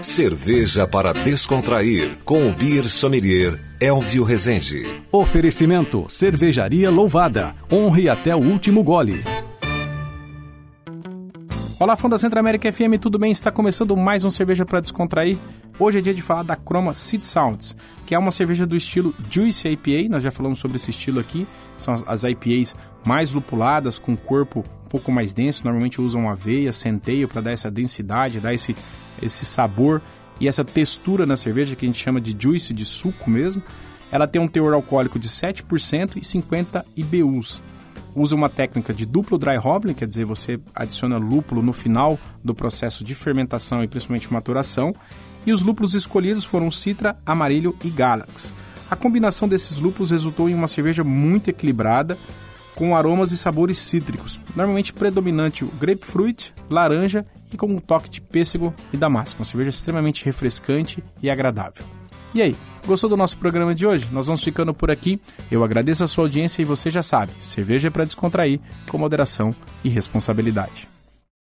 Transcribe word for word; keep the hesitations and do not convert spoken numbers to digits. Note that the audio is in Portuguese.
Cerveja para descontrair, com o Beer Sommelier Elvio Rezende. Oferecimento, Cervejaria Louvada. Honre até o último gole. Olá, fã da Centro-América F M, tudo bem? Está começando mais um Cerveja para Descontrair. Hoje é dia de falar da Chroma Seed Sounds, que é uma cerveja do estilo Juice I P A. Nós já falamos sobre esse estilo aqui. São as, as I P As mais lupuladas, com corpo um pouco mais denso. Normalmente usam aveia, centeio para dar essa densidade, dar esse, esse sabor e essa textura na cerveja que a gente chama de juice, de suco mesmo. Ela tem um teor alcoólico de sete por cento e cinquenta I B Us. Usa uma técnica de duplo dry hopping, quer dizer, você adiciona lúpulo no final do processo de fermentação e principalmente maturação. E os lúpulos escolhidos foram Citra, Amarillo e Galax. A combinação desses lúpulos resultou em uma cerveja muito equilibrada, com aromas e sabores cítricos, normalmente predominante o grapefruit, laranja e com um toque de pêssego e damasco. Uma cerveja extremamente refrescante e agradável. E aí, gostou do nosso programa de hoje? Nós vamos ficando por aqui. Eu agradeço a sua audiência e você já sabe, cerveja é para descontrair, com moderação e responsabilidade.